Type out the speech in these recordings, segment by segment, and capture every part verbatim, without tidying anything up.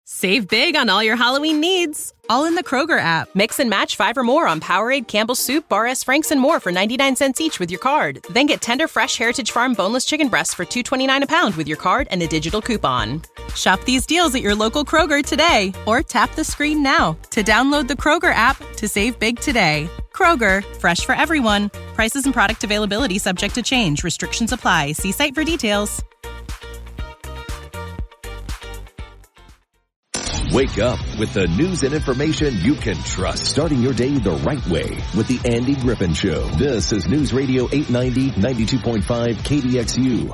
Save big on all your Halloween needs, all in the Kroger app. Mix and match five or more on Powerade, Campbell's Soup, Bar S. Frank's, and more for ninety-nine cents each with your card. Then get tender, fresh Heritage Farm boneless chicken breasts for two twenty-nine a pound with your card and a digital coupon. Shop these deals at your local Kroger today, or tap the screen now to download the Kroger app to save big today. Kroger, fresh for everyone. Prices and product availability subject to change. Restrictions apply. See site for details. Wake up with the news and information you can trust. Starting your day the right way with the Andy Griffin Show. This is News Radio eight ninety, ninety-two point five K D X U.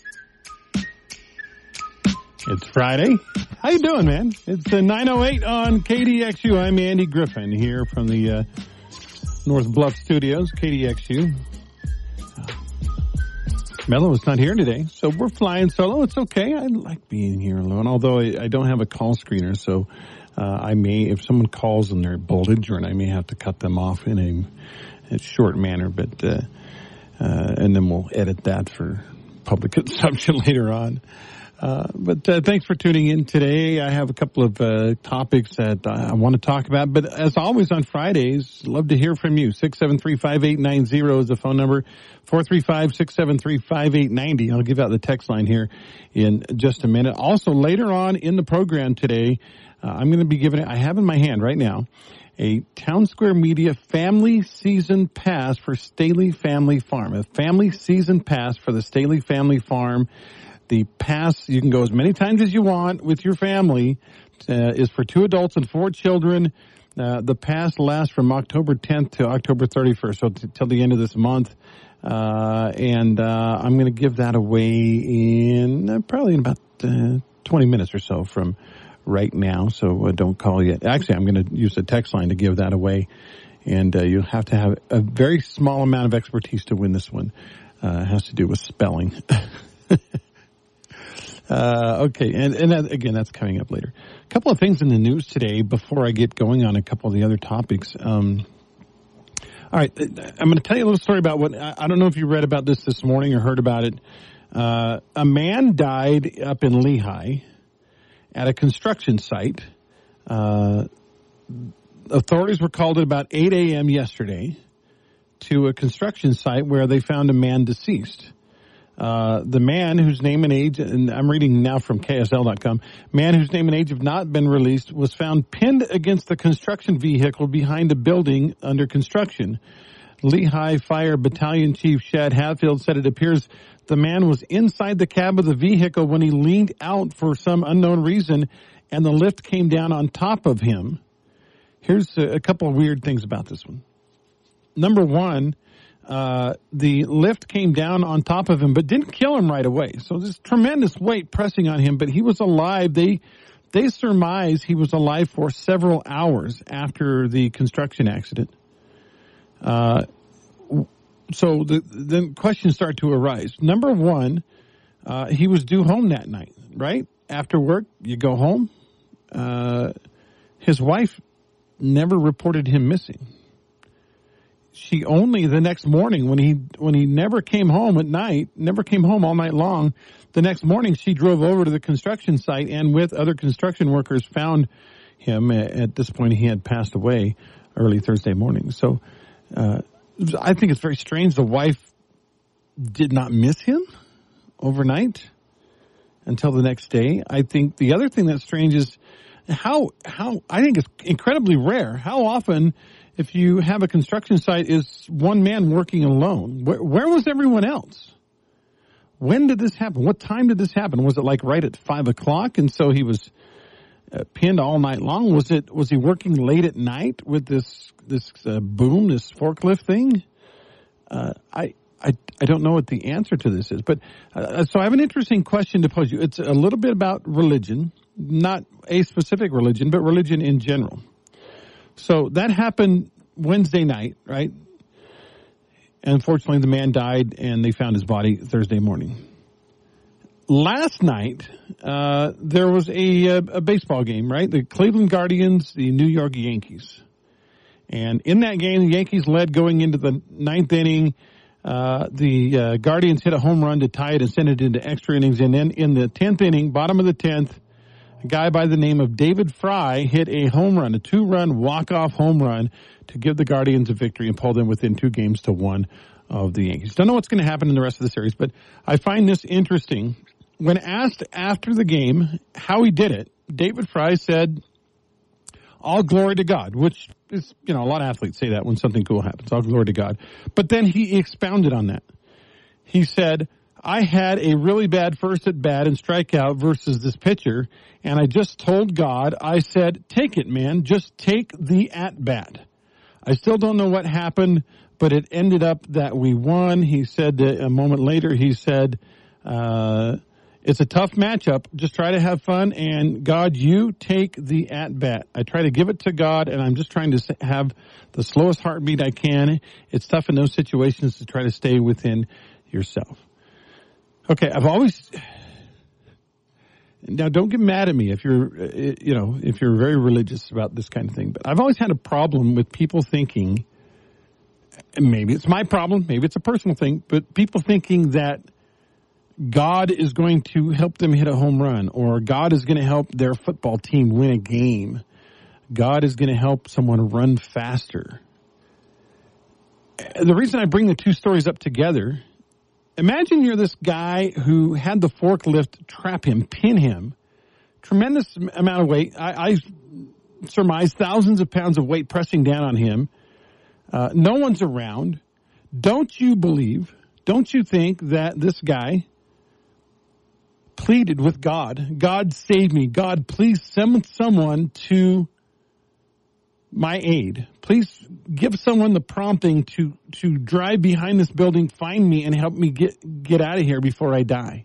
It's Friday. How you doing, man? It's uh, nine oh eight on K D X U. I'm Andy Griffin here from the uh, North Bluff Studios, K D X U. Mello is not here today, so we're flying solo. It's okay. I like being here alone, although I, I don't have a call screener, so uh, I may, if someone calls and they're belligerent, I may have to cut them off in a, a short manner, but uh, uh, and then we'll edit that for public consumption later on. Uh, but uh, thanks for tuning in today. I have a couple of uh, topics that I want to talk about. But as always on Fridays, love to hear from you. six seven three, five eight nine zero is the phone number. four three five, six seven three, five eight nine zero. I'll give out the text line here in just a minute. Also, later on in the program today, uh, I'm going to be giving it, I have in my hand right now, a Town Square Media Family Season Pass for Staley Family Farm. A Family Season Pass for the Staley Family Farm. The pass, you can go as many times as you want with your family, uh, is for two adults and four children. Uh, the pass lasts from October tenth to October thirty-first, so t- till the end of this month. Uh, and uh, I'm going to give that away in uh, probably in about uh, twenty minutes or so from right now, so uh, don't call yet. Actually, I'm going to use the text line to give that away, and uh, you'll have to have a very small amount of expertise to win this one. Uh, it has to do with spelling. Uh, okay, and, and that, again, that's coming up later. A couple of things in the news today before I get going on a couple of the other topics. Um, all right, I'm going to tell you a little story about what, I, I don't know if you read about this this morning or heard about it. Uh, a man died up in Lehi at a construction site. Uh, authorities were called at about eight a.m. yesterday to a construction site where they found a man deceased. Uh, the man whose name and age, and I'm reading now from K S L dot com, man whose name and age have not been released was found pinned against the construction vehicle behind a building under construction. Lehigh Fire Battalion Chief Shad Hatfield said it appears the man was inside the cab of the vehicle when he leaned out for some unknown reason and the lift came down on top of him. Here's a, a couple of weird things about this one. Number one, Uh, the lift came down on top of him, but didn't kill him right away. So there's tremendous weight pressing on him, but he was alive. They, they surmise he was alive for several hours after the construction accident. Uh, so the, the questions start to arise. Number one, uh, he was due home that night, right? After work, you go home. Uh, his wife never reported him missing. She only the next morning when he when he never came home at night, never came home all night long. The next morning she drove over to the construction site and with other construction workers found him. At this point he had passed away early Thursday morning. So uh, I think it's very strange the wife did not miss him overnight until the next day. I think the other thing that's strange is how how I think it's incredibly rare. How often, if you have a construction site, is one man working alone? Where, where was everyone else? When did this happen? What time did this happen? Was it like right at five o'clock, and so he was uh, pinned all night long? Was it? Was he working late at night with this this uh, boom, this forklift thing? Uh, I. I, I don't know what the answer to this is, but uh, so I have an interesting question to pose you. It's a little bit about religion, not a specific religion, but religion in general. So that happened Wednesday night, right? And unfortunately, the man died, and they found his body Thursday morning. Last night, uh, there was a, a, a baseball game, right? The Cleveland Guardians, the New York Yankees. And in that game, the Yankees led going into the ninth inning. Uh, the uh, Guardians hit a home run to tie it and send it into extra innings. And then in the tenth inning, bottom of the tenth, A guy by the name of David Fry hit a home run, a two-run walk-off home run to give the Guardians a victory and pull them within two games to one of the Yankees. Don't know what's going to happen in the rest of the series, but I find this interesting. When asked after the game how he did it, David Fry said, all glory to God, which is, you know, a lot of athletes say that when something cool happens, all glory to God. But then he expounded on that. He said, I had a really bad first at bat and strikeout versus this pitcher, and I just told God, I said, take it, man, just take the at bat. I still don't know what happened, but it ended up that we won. He said that a moment later, he said, uh, it's a tough matchup. Just try to have fun, and God, you take the at bat. I try to give it to God, and I'm just trying to have the slowest heartbeat I can. It's tough in those situations to try to stay within yourself. Okay, I've always, now don't get mad at me if you're, you know, if you're very religious about this kind of thing, but I've always had a problem with people thinking, and maybe it's my problem, maybe it's a personal thing, but people thinking that God is going to help them hit a home run, or God is going to help their football team win a game. God is going to help someone run faster. The reason I bring the two stories up together, imagine you're this guy who had the forklift trap him, pin him, tremendous amount of weight. I, I surmise thousands of pounds of weight pressing down on him. Uh, no one's around. Don't you believe, don't you think that this guy pleaded with God, God save me, God please send someone to my aid. Please give someone the prompting to, to drive behind this building, find me, and help me get, get out of here before I die.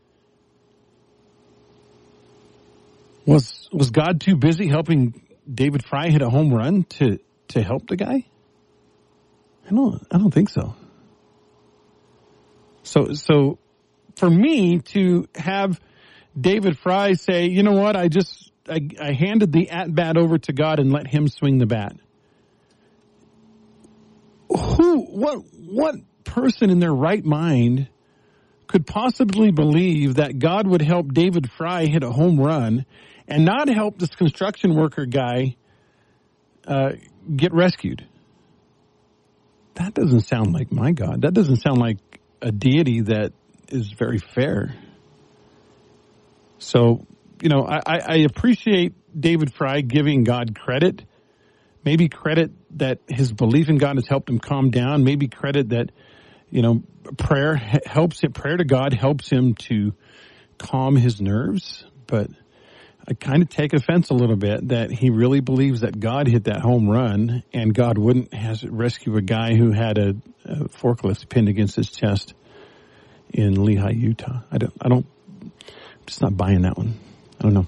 Was was God too busy helping David Fry hit a home run to, to help the guy? I don't I don't think so. So so for me to have David Fry say, you know what, I just I, I handed the at-bat over to God and let him swing the bat. Who, what, what person in their right mind could possibly believe that God would help David Fry hit a home run and not help this construction worker guy uh, get rescued? That doesn't sound like my God. That doesn't sound like a deity that is very fair. So, you know, I, I appreciate David Fry giving God credit. Maybe credit that his belief in God has helped him calm down. Maybe credit that, you know, prayer helps him, prayer to God helps him to calm his nerves. But I kind of take offense a little bit that he really believes that God hit that home run and God wouldn't has rescue a guy who had a, a forklift pinned against his chest in Lehi, Utah. I don't, I don't, I'm just not buying that one. I don't know.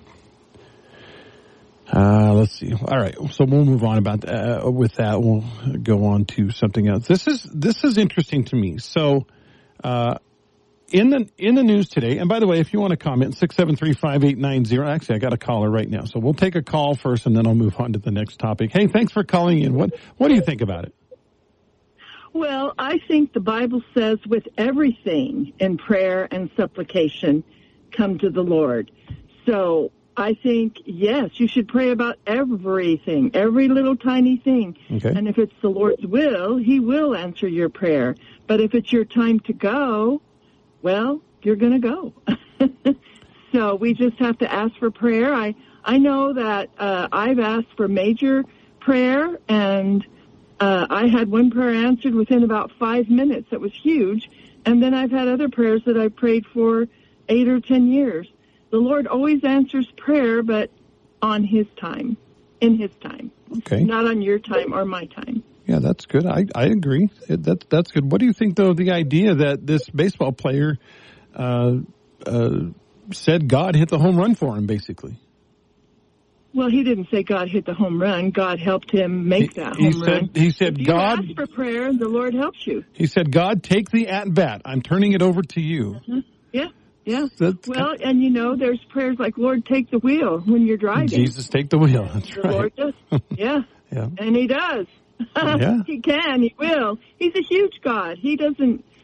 Uh, let's see. All right. So we'll move on about that. Uh, with that, we'll go on to something else. This is, this is interesting to me. So, uh, in the, in the news today, and by the way, if you want to comment, six seven three, five eight nine zero. Actually, I got a caller right now. So we'll take a call first and then I'll move on to the next topic. Hey, thanks for calling in. What, what do you think about it? Well, I think the Bible says with everything in prayer and supplication, come to the Lord. So I think, yes, you should pray about everything, every little tiny thing. Okay. And if it's the Lord's will, he will answer your prayer. But if it's your time to go, well, you're going to go. So we just have to ask for prayer. I, I know that uh, I've asked for major prayer, and uh, I had one prayer answered within about five minutes. That was huge. And then I've had other prayers that I've prayed for eight or ten years. The Lord always answers prayer, but on his time, in his time. Okay. Not on your time or my time. Yeah, that's good. I, I agree. It, that, that's good. What do you think, though, the idea that this baseball player uh, uh, said God hit the home run for him, basically? Well, he didn't say God hit the home run. God helped him make he, that he home said, run. He said, if God... you ask for prayer, the Lord helps you. He said, God, take the at-bat. I'm turning it over to you. Mm-hmm. Yeah. Yeah. That's well, kind of, and you know, there's prayers like, Lord, take the wheel when you're driving. Jesus, take the wheel. That's the right. Lord does. Yeah. Yeah. And he does. Yeah. He can. He will. He's a huge God. He doesn't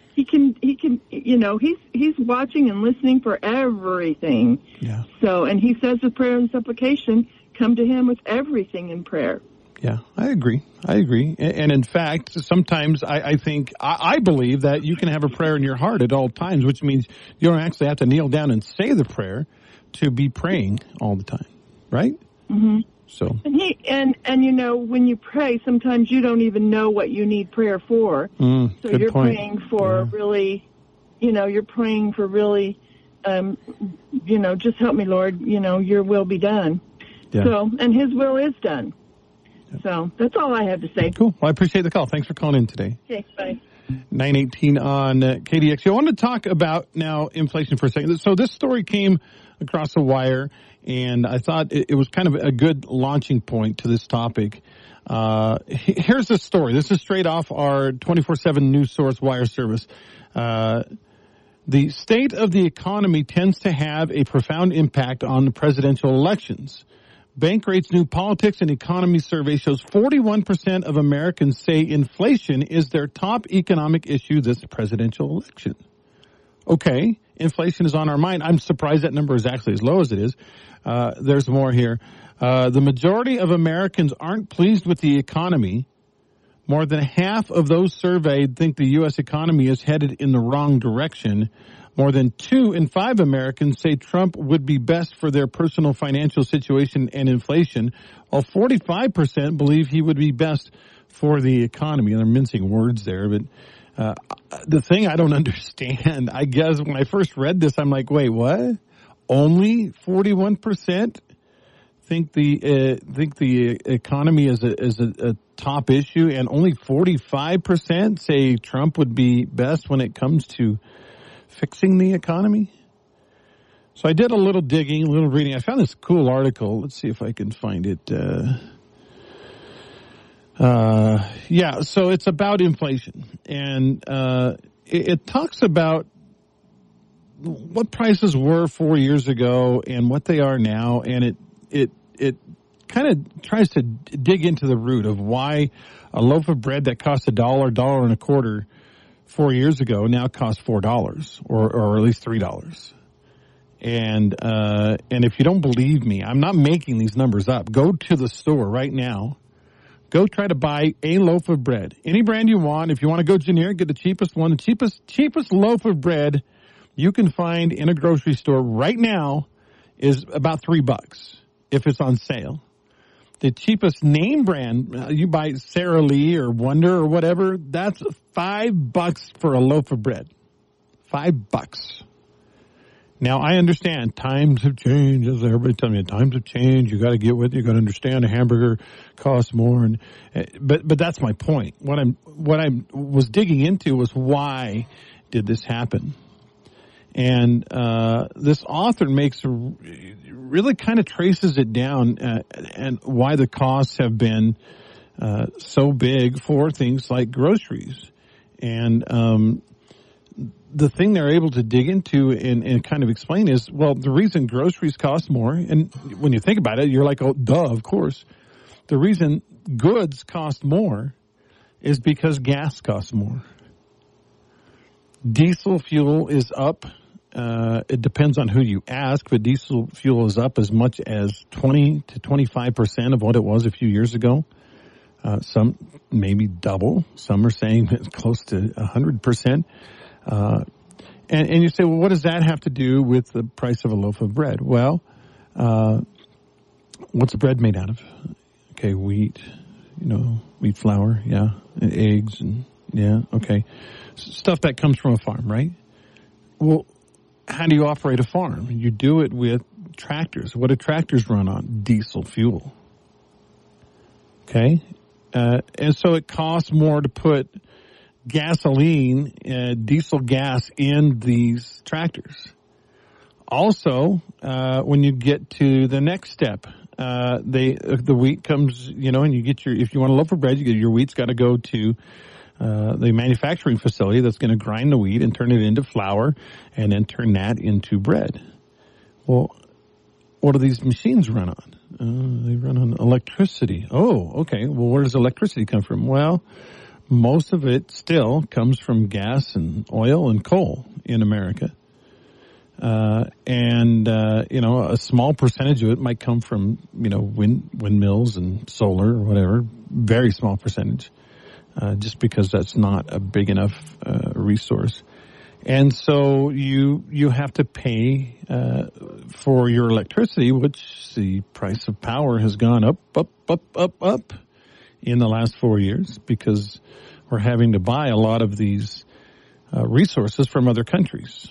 he can, he can, you know, he's he's watching and listening for everything. Yeah. So, and he says with prayer and supplication, come to him with everything in prayer. Yeah, I agree. I agree. And, and in fact, sometimes I, I think, I, I believe that you can have a prayer in your heart at all times, which means you don't actually have to kneel down and say the prayer to be praying all the time, right? Mm-hmm. So. And he and and you know, when you pray, sometimes you don't even know what you need prayer for. Mm, so good you're point. praying for Yeah. really, you know, you're praying for really, um, you know, just help me, Lord. You know, your will be done. Yeah. So, and his will is done. So that's all I have to say. Cool. Well, I appreciate the call. Thanks for calling in today. Okay, bye. nine eighteen on uh, K D X. I want to talk about now inflation for a second. So this story came across the wire, and I thought it, it was kind of a good launching point to this topic. Uh, here's the story. This is straight off our twenty-four seven news source, Wire Service. Uh, the state of the economy tends to have a profound impact on the presidential elections. Bankrate's new politics and economy survey shows forty-one percent of Americans say inflation is their top economic issue this presidential election. Okay, inflation is on our mind. I'm surprised that number is actually as low as it is. Uh, there's more here. Uh, the majority of Americans aren't pleased with the economy. More than half of those surveyed think the U S economy is headed in the wrong direction. More than two in five Americans say Trump would be best for their personal financial situation and inflation, while forty-five percent believe he would be best for the economy. And I'm mincing words there, but uh, the thing I don't understand, I guess when I first read this, I'm like, wait, what? Only forty-one percent think the uh, think the economy is a is a, a top issue, and only forty-five percent say Trump would be best when it comes to fixing the economy. So I did a little digging, a little reading. I found this cool article. Let's see if I can find it. Uh, uh, yeah, so it's about inflation. And uh, it, it talks about what prices were four years ago and what they are now. And it it it kind of tries to dig into the root of why a loaf of bread that cost a dollar, dollar and a quarter four years ago now costs four dollars or, or at least three dollars. And, uh, and if you don't believe me, I'm not making these numbers up. Go to the store right now. Go try to buy a loaf of bread. Any brand you want. If you want to go generic, get the cheapest one. The cheapest, cheapest loaf of bread you can find in a grocery store right now is about three bucks if it's on sale. The cheapest name brand, uh, you buy Sara Lee or Wonder or whatever, that's five bucks for a loaf of bread. Five bucks. Now, I understand times have changed. As everybody telling me, times have changed. You got to get with it. You got to understand a hamburger costs more. And uh, but but that's my point. What I'm what I was digging into was why did this happen? And uh, this author makes a, really kind of traces it down uh, and why the costs have been uh, so big for things like groceries. And um, the thing they're able to dig into and, and kind of explain is, well, the reason groceries cost more, and when you think about it, you're like, oh, duh, of course. The reason goods cost more is because gas costs more. Diesel fuel is up. Uh, it depends on who you ask, but diesel fuel is up as much as twenty to twenty-five percent of what it was a few years ago. Uh, some maybe double. Some are saying it's close to one hundred percent. Uh, and, and you say, well, what does that have to do with the price of a loaf of bread? Well, uh, what's the bread made out of? Okay, wheat, you know, wheat flour, yeah, and eggs, and yeah, okay. Stuff that comes from a farm, right? Well, how do you operate a farm? You do it with tractors. What do tractors run on? Diesel fuel. Okay? Uh, and so it costs more to put gasoline, uh, diesel gas in these tractors. Also, uh, when you get to the next step, uh, they, uh, the wheat comes, you know, and you get your, if you want a loaf of bread, you get your wheat's got to go to Uh, the manufacturing facility that's going to grind the wheat and turn it into flour and then turn that into bread. Well, what do these machines run on? Uh, they run on electricity. Oh, okay. Well, where does electricity come from? Well, most of it still comes from gas and oil and coal in America. Uh, and, uh, you know, a small percentage of it might come from, you know, wind, windmills and solar or whatever. Very small percentage, uh, just because that's not a big enough, uh, resource. And so you, you have to pay, uh, for your electricity, which the price of power has gone up, up, up, up, up in the last four years because we're having to buy a lot of these, uh, resources from other countries.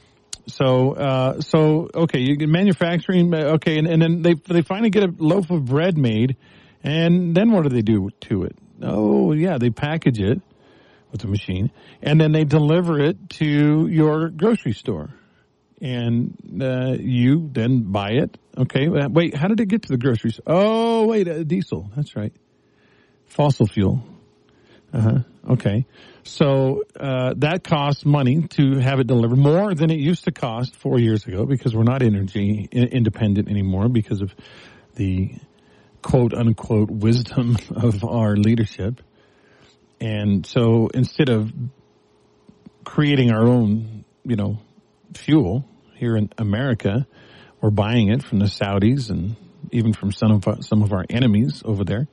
So, uh, so, okay, you get manufacturing, okay, and, and then they, they finally get a loaf of bread made, and then what do they do to it? Oh, yeah, they package it with a machine, and then they deliver it to your grocery store. And, uh, you then buy it. Okay, wait, how did it get to the grocery store? Oh, wait, uh, diesel, that's right. Fossil fuel. Uh-huh. Okay. So, uh, that costs money to have it delivered, more than it used to cost four years ago because we're not energy independent anymore because of the quote unquote wisdom of our leadership. And so instead of creating our own, you know, fuel here in America, we're buying it from the Saudis and even from some of our, some of our enemies over there.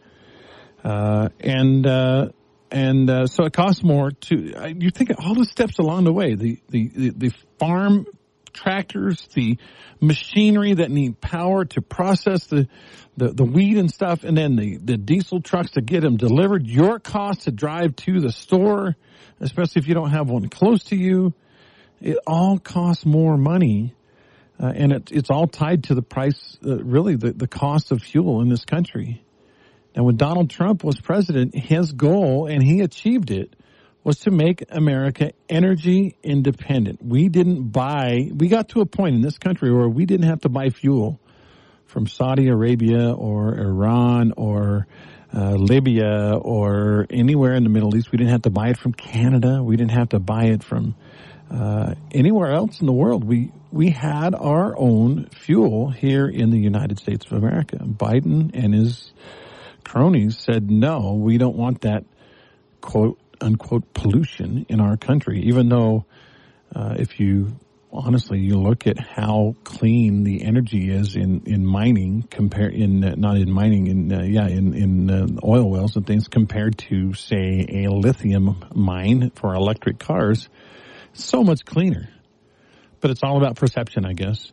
Uh, and, uh, And uh, so it costs more to. Uh, you think of all the steps along the way, the, the the the farm tractors, the machinery that need power to process the the, the wheat and stuff, and then the, the diesel trucks to get them delivered. Your cost to drive to the store, especially if you don't have one close to you, it all costs more money, uh, and it, it's all tied to the price, uh, really the the cost of fuel in this country. And when Donald Trump was president, his goal, and he achieved it, was to make America energy independent. We didn't buy, we got to a point in this country where we didn't have to buy fuel from Saudi Arabia or Iran or uh, Libya or anywhere in the Middle East. We didn't have to buy it from Canada. We didn't have to buy it from uh, anywhere else in the world. We we had our own fuel here in the United States of America. Biden and his cronies said, no, we don't want that quote unquote pollution in our country, even though uh, if you honestly you look at how clean the energy is in, in mining compare in uh, not in mining in uh, yeah in in uh, oil wells and things compared to say a lithium mine for electric cars, so much cleaner. But it's all about perception, I guess.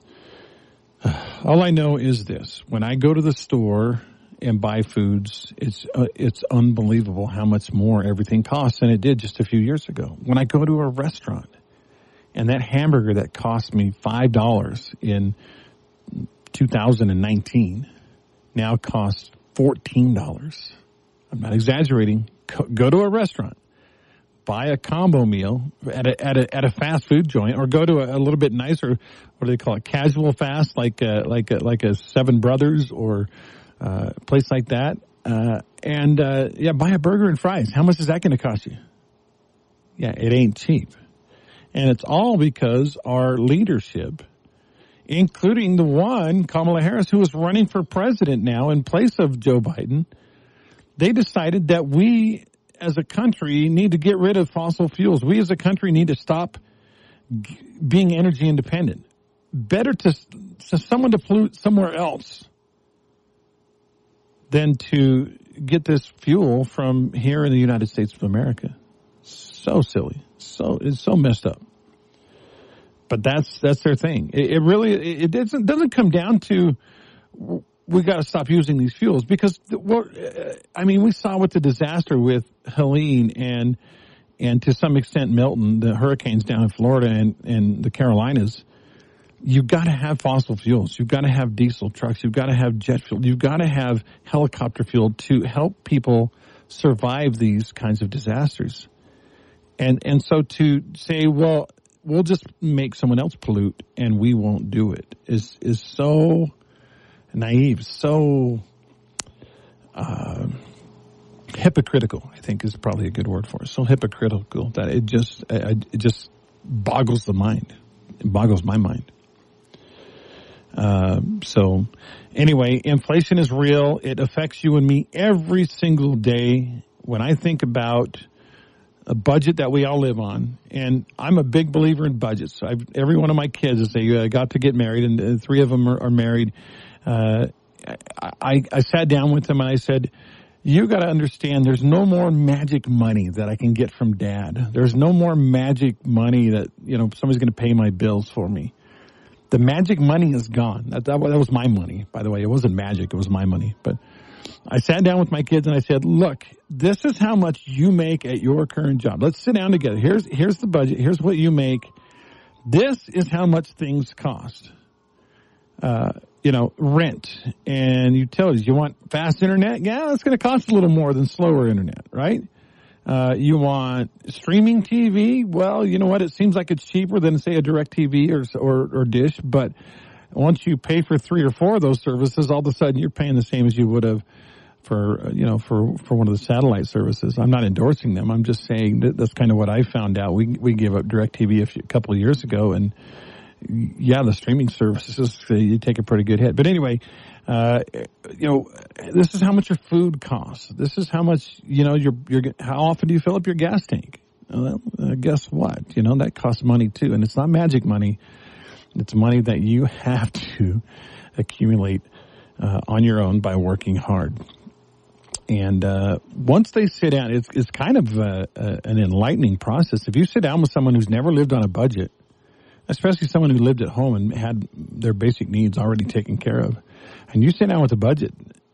All I know is this: when I go to the store and buy foods, it's uh, it's unbelievable how much more everything costs than it did just a few years ago. When I go to a restaurant and that hamburger that cost me five dollars in two thousand nineteen now costs fourteen dollars. I'm not exaggerating. Go to a restaurant, buy a combo meal at a at a at a fast food joint, or go to a, a little bit nicer, what do they call it, casual fast, like a, like a, like a Seven Brothers or Uh, place like that, uh, and, uh, yeah, buy a burger and fries. How much is that going to cost you? Yeah, it ain't cheap. And it's all because our leadership, including the one, Kamala Harris, who is running for president now in place of Joe Biden, they decided that we as a country need to get rid of fossil fuels. We as a country need to stop g- being energy independent. Better to, to someone to pollute somewhere else than to get this fuel from here in the United States of America. So silly. So, it's so messed up. But that's, that's their thing. It, it really, it, it doesn't, doesn't come down to, we got to stop using these fuels because, we're, I mean, we saw with the disaster with Helene and, and to some extent Milton, the hurricanes down in Florida and, and the Carolinas. You've got to have fossil fuels. You've got to have diesel trucks. You've got to have jet fuel. You've got to have helicopter fuel to help people survive these kinds of disasters. And and so to say, well, we'll just make someone else pollute and we won't do it is is so naive, so uh, hypocritical, I think is probably a good word for it. So hypocritical that it just it just boggles the mind. It boggles my mind. Uh, so anyway, inflation is real. It affects you and me every single day. When I think about a budget that we all live on. And I'm a big believer in budgets. I've, every one of my kids, as they uh, got to get married, and uh, three of them are, are married, uh, I, I sat down with them and I said, you got to understand there's no more magic money that I can get from Dad. There's no more magic money that, you know, somebody's going to pay my bills for me. The magic money is gone. That, that, that was my money, by the way. It wasn't magic. It was my money. But I sat down with my kids and I said, look, this is how much you make at your current job. Let's sit down together. Here's, here's the budget. Here's what you make. This is how much things cost. Uh, you know, rent and utilities. You want fast internet? Yeah, it's going to cost a little more than slower internet, right? Uh, you want streaming T V? Well, you know what? It seems like it's cheaper than, say, a DirecTV or, or, or Dish, but once you pay for three or four of those services, all of a sudden you're paying the same as you would have for, you know, for, for one of the satellite services. I'm not endorsing them. I'm just saying that that's kind of what I found out. We, we gave up DirecTV a, few, a couple of years ago, and yeah, the streaming services, uh, you take a pretty good hit. But anyway, uh, you know, this is how much your food costs. This is how much, you know, your, your, how often do you fill up your gas tank? Well, uh, guess what? You know, that costs money too. And it's not magic money. It's money that you have to accumulate, uh, on your own by working hard. And, uh, once they sit down, it's, it's kind of, uh, uh, an enlightening process. If you sit down with someone who's never lived on a budget, especially someone who lived at home and had their basic needs already taken care of, and you sit down with a budget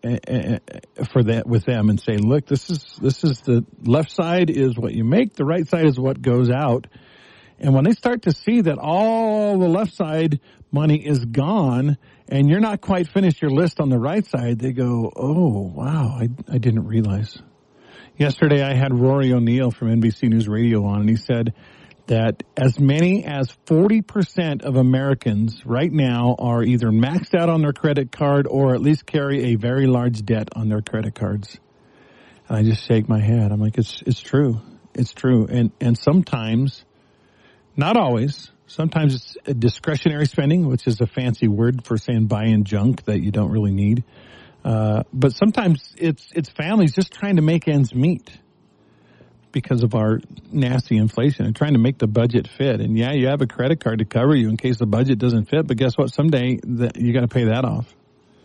for that with them and say, look, this is this is the left side is what you make, the right side is what goes out. And when they start to see that all the left side money is gone and you're not quite finished your list on the right side, they go, oh, wow, I, I didn't realize. Yesterday I had Rory O'Neill from N B C News Radio on, and he said that as many as forty percent of Americans right now are either maxed out on their credit card or at least carry a very large debt on their credit cards. And I just shake my head. I'm like, it's it's true. It's true. And and sometimes, not always, sometimes it's a discretionary spending, which is a fancy word for saying buying junk that you don't really need. Uh, but sometimes it's it's families just trying to make ends meet because of our nasty inflation and trying to make the budget fit. And yeah, you have a credit card to cover you in case the budget doesn't fit, but guess what? Someday that you got to pay that off.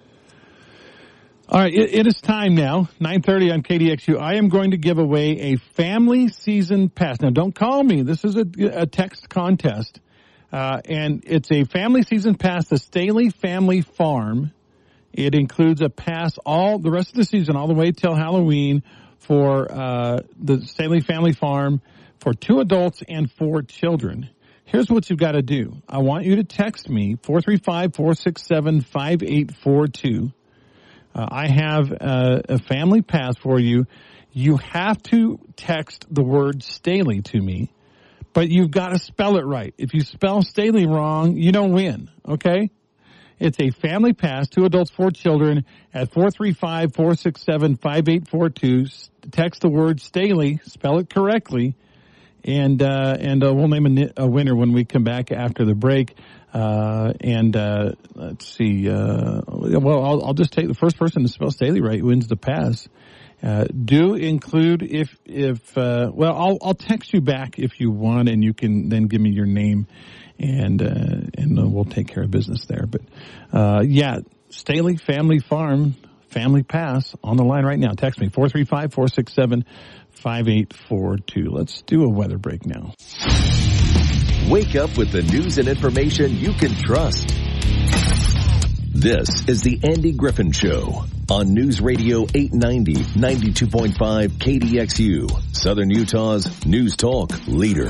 All right, it, it is time now, nine thirty on K D X U. I am going to give away a family season pass. Now, don't call me. This is a, a text contest. Uh, and it's a family season pass to Staley Family Farm. It includes a pass all the rest of the season, all the way till Halloween, for uh the Staley Family Farm for two adults and four children. Here's what you've got to do. I want you to text me, four three five, four six seven, five eight four two. Uh, I have uh, a family pass for you. You have to text the word Staley to me, but you've got to spell it right. If you spell Staley wrong, you don't win, okay? It's a family pass, two adults, four children, at four three five, four six seven, five eight four two. Text the word Staley, spell it correctly, and uh, and uh, we'll name a, a winner when we come back after the break. Uh, and uh, let's see. Uh, well, I'll, I'll just take the first person to spell Staley right wins the pass. Uh, do include if if uh, well, I'll I'll text you back if you want, and you can then give me your name. And, uh, and uh, we'll take care of business there. But, uh, yeah, Staley Family Farm, Family Pass on the line right now. Text me, four three five, four six seven, five eight four two. Let's do a weather break now. Wake up with the news and information you can trust. This is the Andy Griffin Show on News Radio eight ninety, ninety-two point five K D X U, Southern Utah's news talk leader.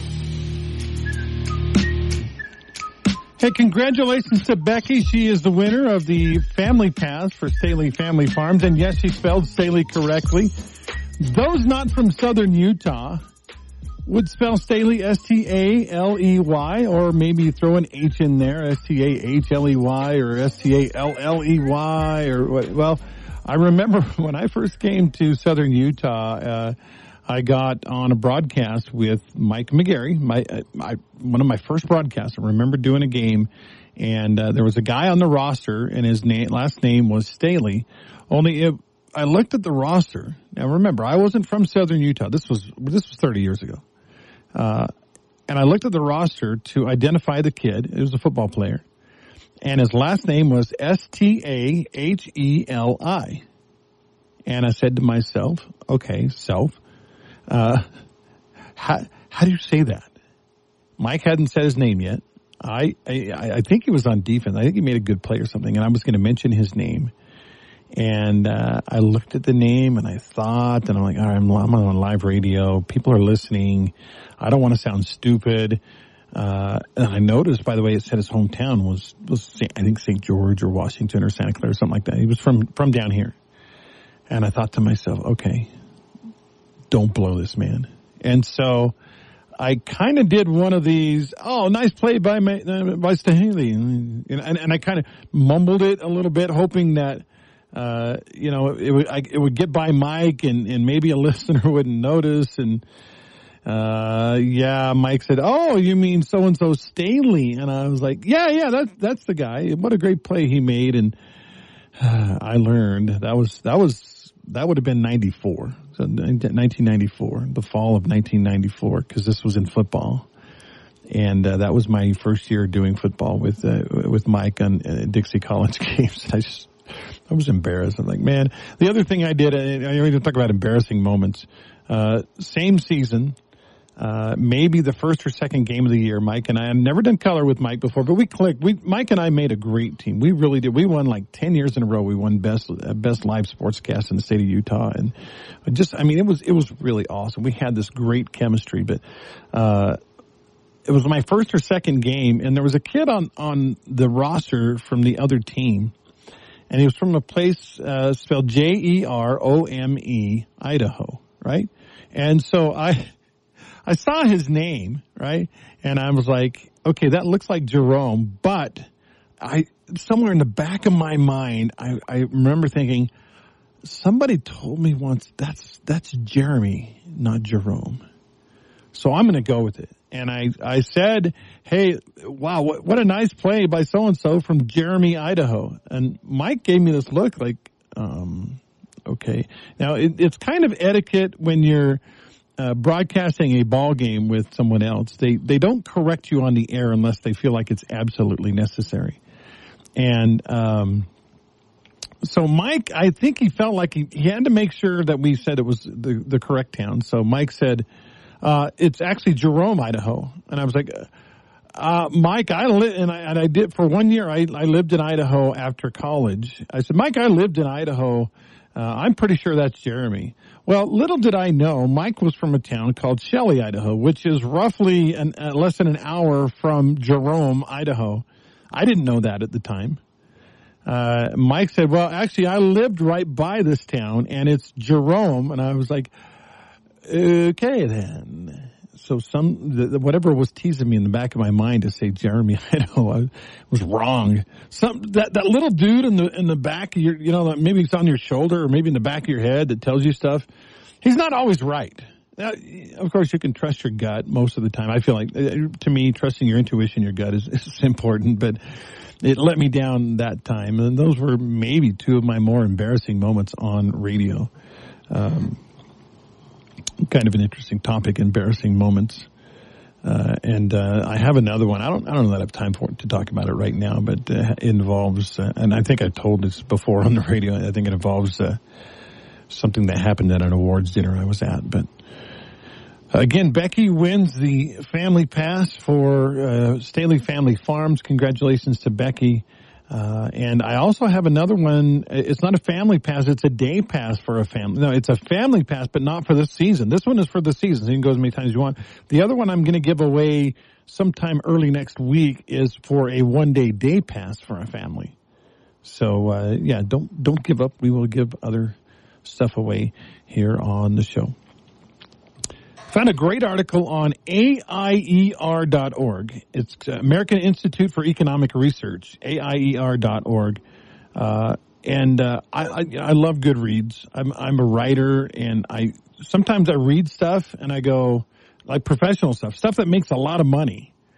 Hey, congratulations to Becky. She is the winner of the Family Pass for Staley Family Farms. And yes, she spelled Staley correctly. Those not from Southern Utah would spell Staley S T A L E Y, or maybe throw an H in there, S T A H L E Y or S T A L L E Y or what. Well, I remember when I first came to Southern Utah, uh, I got on a broadcast with Mike McGarry, my, uh, my one of my first broadcasts. I remember doing a game, and uh, there was a guy on the roster, and his name, last name was Staley. Only it, I looked at the roster. Now, remember, I wasn't from Southern Utah. This was this was thirty years ago. Uh, and I looked at the roster to identify the kid. It was a football player. And his last name was S T A H E L I. And I said to myself, okay, self, uh, how, how do you say that? Mike hadn't said his name yet. I, I, I think he was on defense. I think he made a good play or something, and I was going to mention his name. And uh, I looked at the name, and I thought, and I'm like, all right, I'm, I'm on live radio. People are listening. I don't want to sound stupid. Uh, and I noticed, by the way, it said his hometown was, was I think, Saint George or Washington or Santa Clara or something like that. He was from, from down here. And I thought to myself, okay, don't blow this man. And so I kind of did one of these, oh, nice play by my, uh, by Staley. And, and, and I kind of mumbled it a little bit, hoping that, uh, you know, it would, I, it would get by Mike and, and maybe a listener wouldn't notice. And, uh, yeah, Mike said, oh, you mean so-and-so Staley? And I was like, yeah, yeah, that's, that's the guy. What a great play he made. And uh, I learned that was, that was, that would have been ninety-four. So nineteen ninety-four, the fall of nineteen ninety-four, because this was in football. And uh, that was my first year doing football with uh, with Mike on uh, Dixie College games. I just, I was embarrassed. I'm like, man. The other thing I did, I already talk about embarrassing moments. Uh, same season, uh, maybe the first or second game of the year, Mike and I, I've never done color with Mike before, but we clicked. We, Mike and I made a great team. We really did. We won like ten years in a row. We won best, uh, best live sportscast in the state of Utah. And just, I mean, it was, it was really awesome. We had this great chemistry, but, uh, it was my first or second game, and there was a kid on, on the roster from the other team, and he was from a place, uh, spelled J E R O M E, Idaho, right? And so I, I saw his name, right? And I was like, okay, that looks like Jerome, but I, somewhere in the back of my mind, I, I remember thinking, somebody told me once that's, that's Jeremy, not Jerome. So I'm going to go with it. And I, I said, hey, wow, what, what a nice play by so-and-so from Jeremy, Idaho. And Mike gave me this look like, um, okay. Now, it, it's kind of etiquette when you're uh, broadcasting a ball game with someone else. They, they don't correct you on the air unless they feel like it's absolutely necessary. And um, so Mike, I think he felt like he, he had to make sure that we said it was the, the correct town. So Mike said, Uh, it's actually Jerome, Idaho. And I was like, uh, Mike, I li- and I, and I did for one year. I, I lived in Idaho after college. I said, Mike, I lived in Idaho. Uh, I'm pretty sure that's Jeremy. Well, little did I know, Mike was from a town called Shelley, Idaho, which is roughly an, uh, less than an hour from Jerome, Idaho. I didn't know that at the time. Uh, Mike said, well, actually, I lived right by this town, and it's Jerome. And I was like, okay, then. So some, the, the, whatever was teasing me in the back of my mind to say Jeremy, Idaho, I was wrong. Some, that, that little dude in the, in the back of your, you know, maybe it's on your shoulder or maybe in the back of your head that tells you stuff. He's not always right. Now, of course, you can trust your gut most of the time. I feel like, to me, trusting your intuition, your gut is, is important, but it let me down that time. And those were maybe two of my more embarrassing moments on radio. Um, Kind of an interesting topic, embarrassing moments. Uh, and, uh, I have another one. I don't, I don't know that I have time for it to talk about it right now, but, uh, it involves, uh, and I think I told this before on the radio, I think it involves, uh, something that happened at an awards dinner I was at. But, again, Becky wins the family pass for, uh, Staley Family Farms. Congratulations to Becky. Uh, and I also have another one. It's not a family pass. It's a day pass for a family. No, it's a family pass, but not for the season. This one is for the season. So you can go as many times as you want. The other one I'm going to give away sometime early next week is for a one day day pass for a family. So, uh, yeah, don't, don't give up. We will give other stuff away here on the show. Found a great article on A I E R dot org. It's American Institute for Economic Research, A I E R dot org. Uh, and uh, I, I, I love good reads. I'm, I'm a writer, and I sometimes I read stuff, and I go, like professional stuff, stuff that makes a lot of money.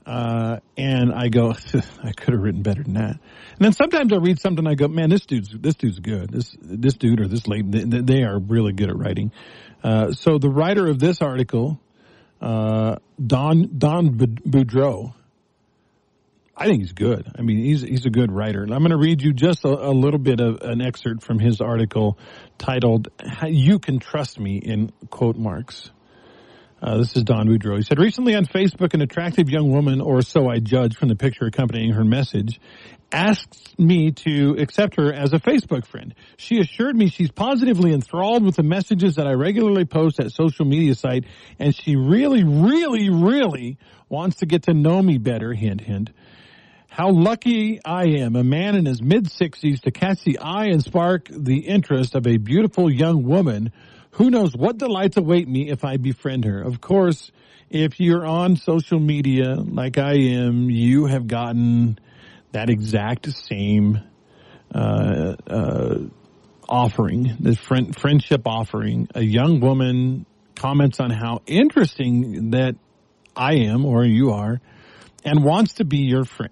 Uh, and I go, I could have written better than that. And then sometimes I read something and I go, man, this dude's, this dude's good. This, this dude or this lady, they, they are really good at writing. Uh, so the writer of this article, uh, Don, Don Boudreau, I think he's good. I mean, he's, he's a good writer. And I'm going to read you just a, a little bit of an excerpt from his article titled, "You Can Trust Me," in quote marks. Uh, this is Don Boudreau. He said, recently on Facebook, an attractive young woman, or so I judge from the picture accompanying her message, asked me to accept her as a Facebook friend. She assured me she's positively enthralled with the messages that I regularly post at social media site, and she really, really, really wants to get to know me better, hint, hint. How lucky I am, a man in his mid-sixties, to catch the eye and spark the interest of a beautiful young woman. Who knows what delights await me if I befriend her. Of course, if you're on social media like I am, you have gotten that exact same uh, uh, offering, the friend, friendship offering. A young woman comments on how interesting that I am, or you are, and wants to be your friend.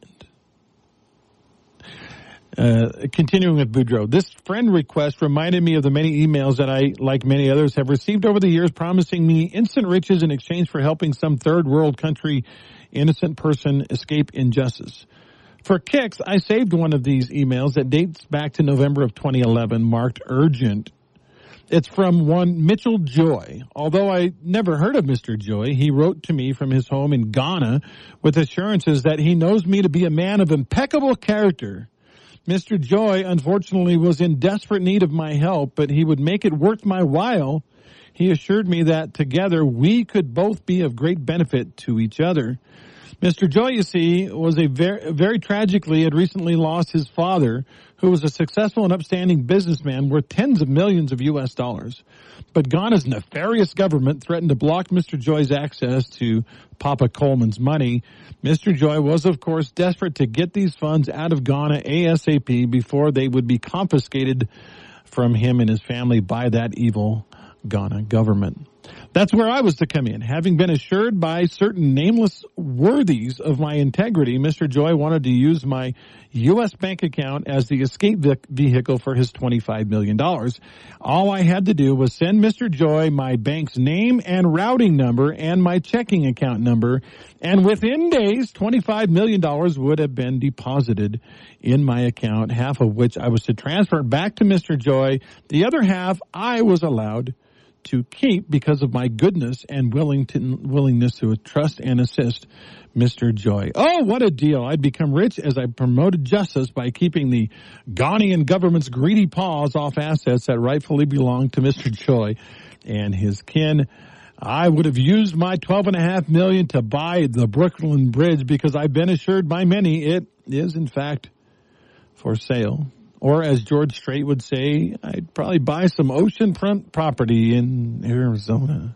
Uh, continuing with Boudreau, this friend request reminded me of the many emails that I, like many others, have received over the years promising me instant riches in exchange for helping some third world country innocent person escape injustice. For kicks, I saved one of these emails that dates back to November of twenty eleven, marked urgent. It's from one Mitchell Joy. Although I never heard of Mister Joy, he wrote to me from his home in Ghana with assurances that he knows me to be a man of impeccable character. Mister Joy, unfortunately, was in desperate need of my help, but he would make it worth my while. He assured me that together we could both be of great benefit to each other. Mister Joy, you see, was a very, very tragically had recently lost his father, who was a successful and upstanding businessman worth tens of millions of U S dollars. But Ghana's nefarious government threatened to block Mister Joy's access to Papa Coleman's money. Mister Joy was, of course, desperate to get these funds out of Ghana ASAP before they would be confiscated from him and his family by that evil Ghana government. That's where I was to come in. Having been assured by certain nameless worthies of my integrity, Mister Joy wanted to use my U S bank account as the escape vehicle for his twenty-five million dollars. All I had to do was send Mister Joy my bank's name and routing number and my checking account number, and within days, twenty-five million dollars would have been deposited in my account, half of which I was to transfer back to Mister Joy. The other half I was allowed to keep because of my goodness and willing to, willingness to trust and assist Mister Joy. Oh, what a deal. I'd become rich as I promoted justice by keeping the Ghanaian government's greedy paws off assets that rightfully belonged to Mister Joy and his kin. I would have used my twelve and a half million to buy the Brooklyn Bridge because I've been assured by many it is, in fact, for sale. Or as George Strait would say, I'd probably buy some oceanfront property in Arizona.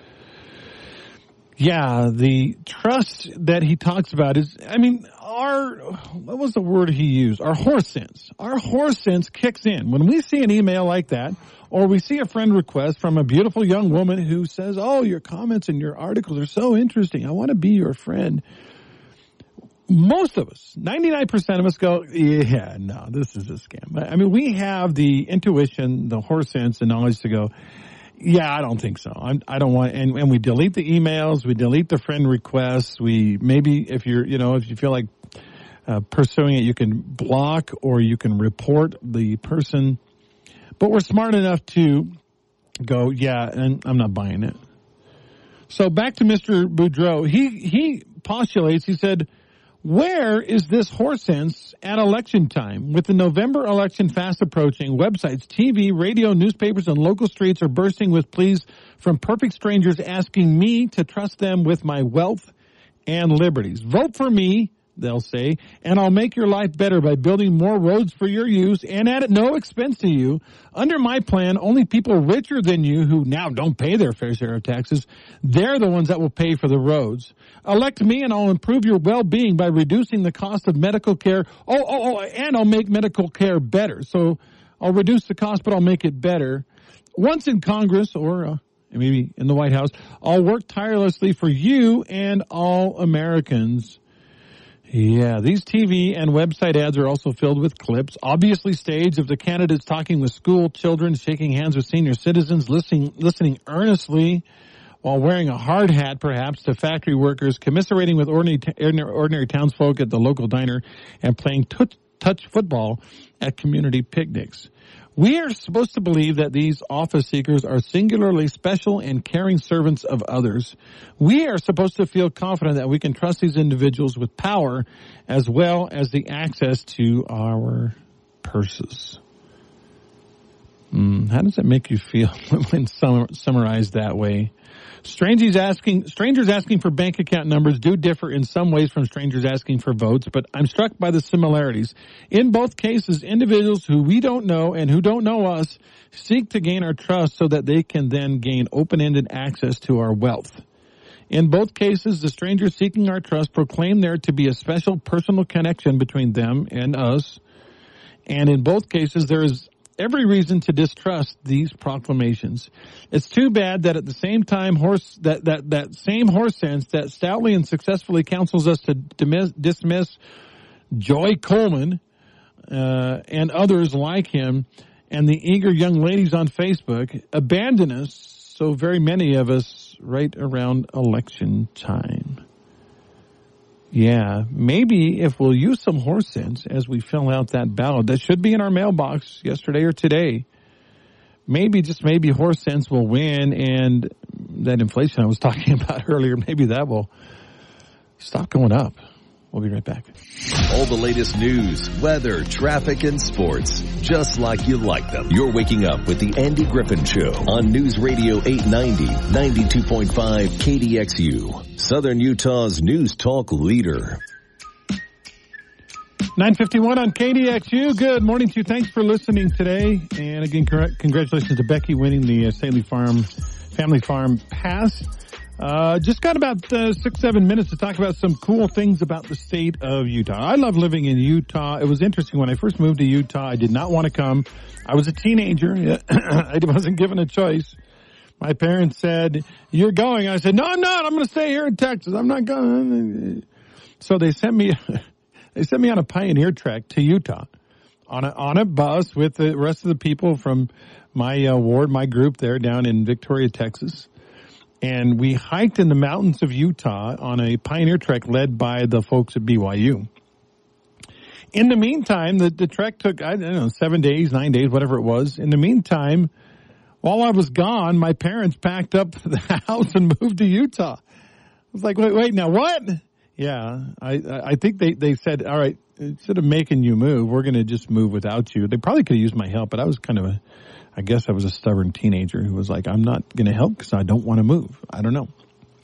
Yeah, the trust that he talks about is, I mean, our, what was the word he used? Our horse sense. Our horse sense kicks in. When we see an email like that, or we see a friend request from a beautiful young woman who says, oh, your comments and your articles are so interesting. I want to be your friend. Most of us, ninety-nine percent of us go, yeah, no, this is a scam. I mean, we have the intuition, the horse sense, the knowledge to go, yeah, I don't think so. I'm, I don't want, and, and we delete the emails, we delete the friend requests. We maybe, if you're, you know, if you feel like uh, pursuing it, you can block or you can report the person. But we're smart enough to go, yeah, and I'm not buying it. So back to Mister Boudreau. He, he postulates, he said, where is this horse sense at election time? With the November election fast approaching, websites, T V, radio, newspapers, and local streets are bursting with pleas from perfect strangers asking me to trust them with my wealth and liberties. Vote for me, they'll say, and I'll make your life better by building more roads for your use and at no expense to you. Under my plan, only people richer than you who now don't pay their fair share of taxes, they're the ones that will pay for the roads. Elect me and I'll improve your well-being by reducing the cost of medical care. Oh, oh, oh, and I'll make medical care better. So I'll reduce the cost, but I'll make it better. Once in Congress or uh, maybe in the White House, I'll work tirelessly for you and all Americans Yeah, these T V and website ads are also filled with clips, obviously staged, of the candidates talking with school children, shaking hands with senior citizens, listening, listening earnestly while wearing a hard hat, perhaps, to factory workers, commiserating with ordinary, ordinary townsfolk at the local diner, and playing touch, touch football at community picnics. We are supposed to believe that these office seekers are singularly special and caring servants of others. We are supposed to feel confident that we can trust these individuals with power as well as the access to our purses. Mm, how does it make you feel when sum- summarized that way? Strangers asking, strangers asking for bank account numbers do differ in some ways from strangers asking for votes, but I'm struck by the similarities. In both cases, individuals who we don't know and who don't know us seek to gain our trust so that they can then gain open-ended access to our wealth. In both cases, the strangers seeking our trust proclaim there to be a special personal connection between them and us, and in both cases, there is every reason to distrust these proclamations. It's too bad that at the same time, horse that that that same horse sense that stoutly and successfully counsels us to dismiss, dismiss Joy Coleman uh, and others like him, and the eager young ladies on Facebook abandon us. So very many of us right around election time. Yeah, maybe if we'll use some horse sense as we fill out that ballot that should be in our mailbox yesterday or today, maybe, just maybe, horse sense will win, and that inflation I was talking about earlier, maybe that will stop going up. We'll be right back. All the latest news, weather, traffic, and sports, just like you like them. You're waking up with the Andy Griffin Show on News Radio eight ninety, ninety-two point five K D X U, Southern Utah's news talk leader. nine fifty-one on K D X U. Good morning to you. Thanks for listening today. And again, congratulations to Becky winning the uh, Saley Farm Family Farm Pass. Uh, just got about uh, six, seven minutes to talk about some cool things about the state of Utah. I love living in Utah. It was interesting when I first moved to Utah. I did not want to come. I was a teenager. I wasn't given a choice. My parents said, "You're going." I said, "No, I'm not. I'm going to stay here in Texas. I'm not going." So they sent me, they sent me on a pioneer trek to Utah on a, on a bus with the rest of the people from my uh, ward, my group there down in Victoria, Texas. And we hiked in the mountains of Utah on a pioneer trek led by the folks at B Y U. In the meantime, the, the trek took, I don't know, seven days, nine days, whatever it was. In the meantime, while I was gone, my parents packed up the house and moved to Utah. I was like, wait, wait, now what? Yeah, I, I think they, they said, all right, instead of making you move, we're going to just move without you. They probably could have used my help, but I was kind of a, I guess I was a stubborn teenager who was like, I'm not going to help because I don't want to move. I don't know.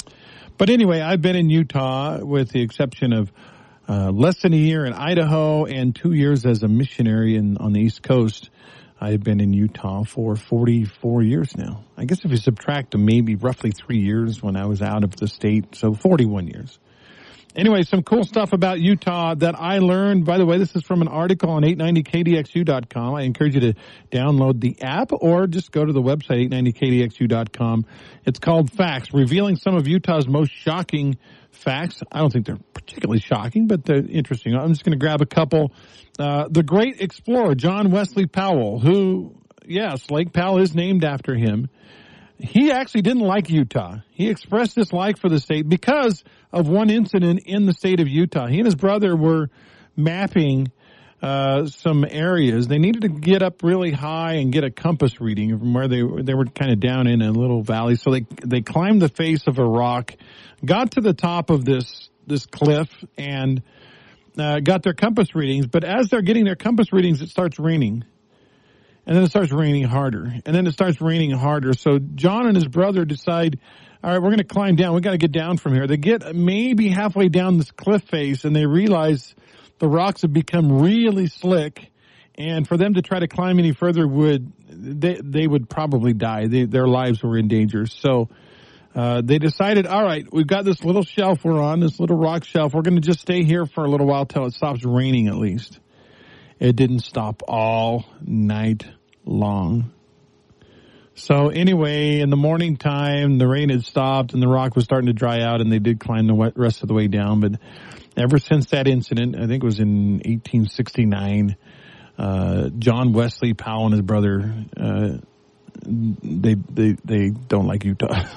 But anyway, I've been in Utah with the exception of uh, less than a year in Idaho and two years as a missionary in, on the East Coast. I've been in Utah for forty-four years now. I guess if you subtract maybe roughly three years when I was out of the state, so forty-one years. Anyway, some cool stuff about Utah that I learned. By the way, this is from an article on eight ninety K D X U dot com. I encourage you to download the app or just go to the website, eight ninety K D X U dot com. It's called Facts, revealing some of Utah's most shocking facts. I don't think they're particularly shocking, but they're interesting. I'm just going to grab a couple. Uh, the great explorer, John Wesley Powell, who, yes, Lake Powell is named after him. He actually didn't like Utah. He expressed dislike for the state because of one incident in the state of Utah. He and his brother were mapping uh some areas. They needed to get up really high and get a compass reading from where they were. They were kind of down in a little valley. So they they climbed the face of a rock, got to the top of this this cliff, and uh got their compass readings. But as they're getting their compass readings, it starts raining. And then it starts raining harder. And then it starts raining harder. So John and his brother decide, all right, we're going to climb down. We got to get down from here. They get maybe halfway down this cliff face, and they realize the rocks have become really slick. And for them to try to climb any further would, they, they would probably die. They, their lives were in danger. So uh, they decided, all right, we've got this little shelf we're on, this little rock shelf. We're going to just stay here for a little while till it stops raining at least. It didn't stop all night long. So anyway, in the morning time, the rain had stopped and the rock was starting to dry out, and they did climb the rest of the way down. But ever since that incident, I think it was in eighteen sixty-nine, uh, John Wesley Powell and his brother, uh, they they they don't like Utah.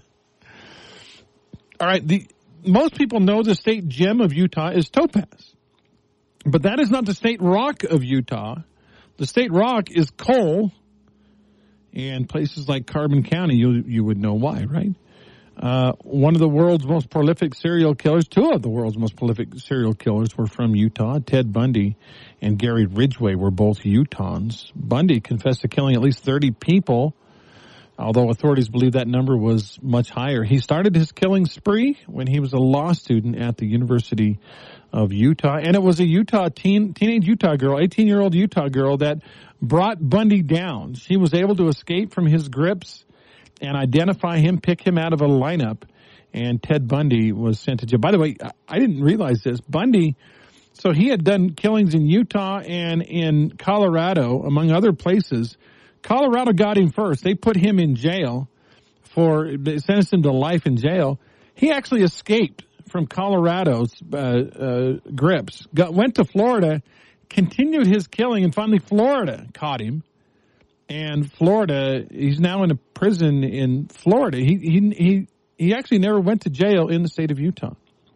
All right, the most people know the state gem of Utah is topaz, but that is not the state rock of Utah. The state rock is coal, and places like Carbon County, you you would know why, right? Uh, one of the world's most prolific serial killers, two of the world's most prolific serial killers were from Utah. Ted Bundy and Gary Ridgway were both Utahns. Bundy confessed to killing at least thirty people, although authorities believe that number was much higher. He started his killing spree when he was a law student at the University of Utah, and it was a Utah teen, teenage Utah girl, eighteen-year-old Utah girl that brought Bundy down. She was able to escape from his grips and identify him, pick him out of a lineup, and Ted Bundy was sent to jail. By the way, I didn't realize this. Bundy, so he had done killings in Utah and in Colorado, among other places. Colorado got him first. They put him in jail for, they sentenced him to life in jail. He actually escaped from Colorado's uh, uh, grips, got, went to Florida, continued his killing, and finally Florida caught him. And Florida, he's now in a prison in Florida. He he he he actually never went to jail in the state of Utah.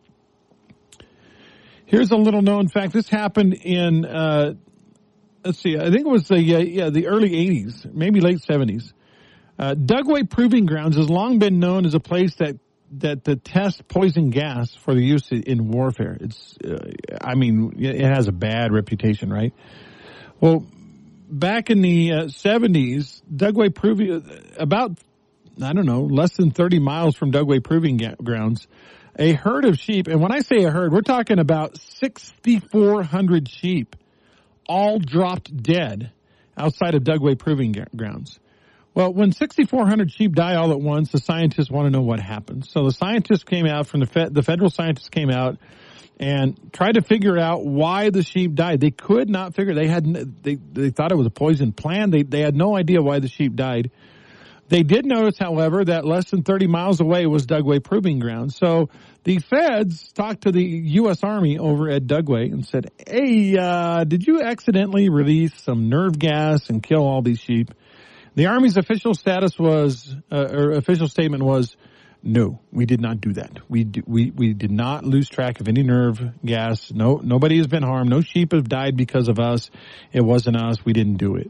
Here's a little known fact. This happened in uh, let's see, I think it was the uh, yeah the early eighties, maybe late seventies. Uh, Dugway Proving Grounds has long been known as a place that that the test poison gas for the use in warfare. It's, uh, I mean, it has a bad reputation, right? Well, back in the uh, seventies, Dugway Proving, about, I don't know, less than thirty miles from Dugway Proving Grounds, a herd of sheep, and when I say a herd, we're talking about sixty-four hundred sheep, all dropped dead outside of Dugway Proving Grounds. Well, when sixty-four hundred sheep die all at once, the scientists want to know what happened. So the scientists came out from the fed, the federal scientists came out and tried to figure out why the sheep died. They could not figure. They had they they thought it was a poison plant. They they had no idea why the sheep died. They did notice, however, that less than thirty miles away was Dugway Proving Ground. So the feds talked to the U S Army over at Dugway and said, "Hey, uh, did you accidentally release some nerve gas and kill all these sheep?" The Army's official status was, uh, or official statement was, no, we did not do that. We do, we we did not lose track of any nerve gas. No, nobody has been harmed. No sheep have died because of us. It wasn't us. We didn't do it.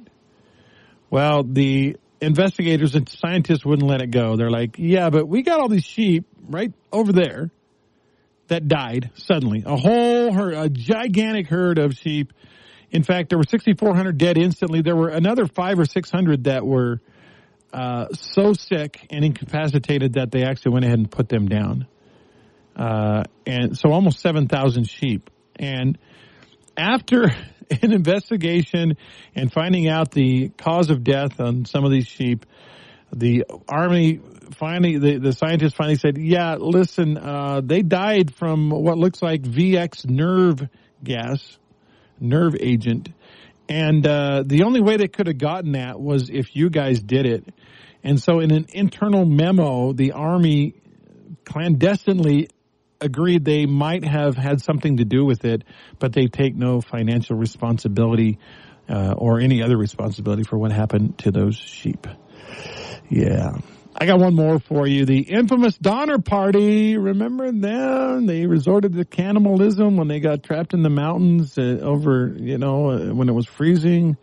Well, the investigators and scientists wouldn't let it go. They're like, yeah, but we got all these sheep right over there that died suddenly. A whole herd, a gigantic herd of sheep. In fact, there were sixty-four hundred dead instantly. There were another five or six hundred that were uh, so sick and incapacitated that they actually went ahead and put them down. Uh, and so almost seven thousand sheep. And after an investigation and finding out the cause of death on some of these sheep, the Army finally, the, the scientists finally said, yeah, listen, uh, they died from what looks like V X nerve gas. Nerve agent, and uh, the only way they could have gotten that was if you guys did it. And so in an internal memo, the Army clandestinely agreed they might have had something to do with it, but they take no financial responsibility uh, or any other responsibility for what happened to those sheep. Yeah. I got one more for you. The infamous Donner Party. Remember them? They resorted to cannibalism when they got trapped in the mountains uh, over, you know, uh, when it was freezing.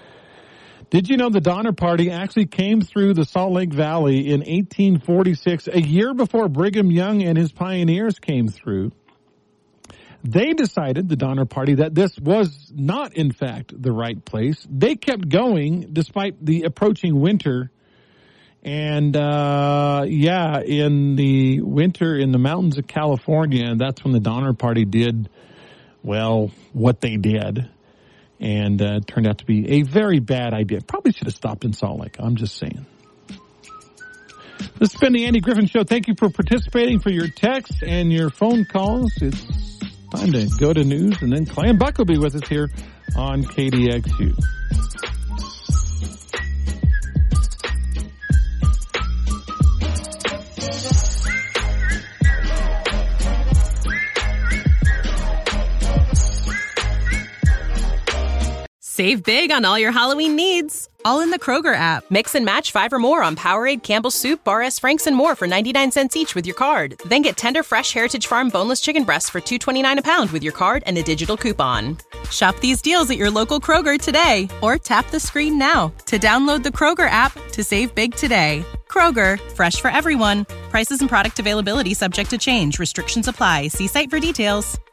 Did you know the Donner Party actually came through the Salt Lake Valley in eighteen forty-six, a year before Brigham Young and his pioneers came through? They decided, the Donner Party, that this was not, in fact, the right place. They kept going despite the approaching winter. And, uh, yeah, in the winter in the mountains of California, that's when the Donner Party did, well, what they did. And uh, it turned out to be a very bad idea. Probably should have stopped in Salt Lake. I'm just saying. This has been the Andy Griffin Show. Thank you for participating, for your texts and your phone calls. It's time to go to news, and then Clan Buck will be with us here on K D X U. Save big on all your Halloween needs, all in the Kroger app. Mix and match five or more on Powerade, Campbell's Soup, Bar S. Franks, and more for ninety-nine cents each with your card. Then get tender, fresh Heritage Farm boneless chicken breasts for two dollars and twenty-nine cents a pound with your card and a digital coupon. Shop these deals at your local Kroger today or tap the screen now to download the Kroger app to save big today. Kroger, fresh for everyone. Prices and product availability subject to change. Restrictions apply. See site for details.